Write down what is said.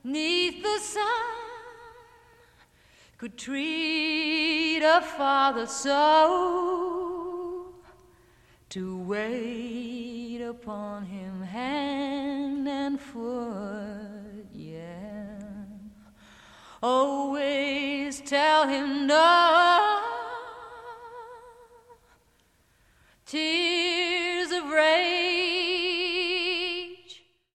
'neath the sun could treat a father so, to wait upon him hand and foot, yeah. Always tell him no.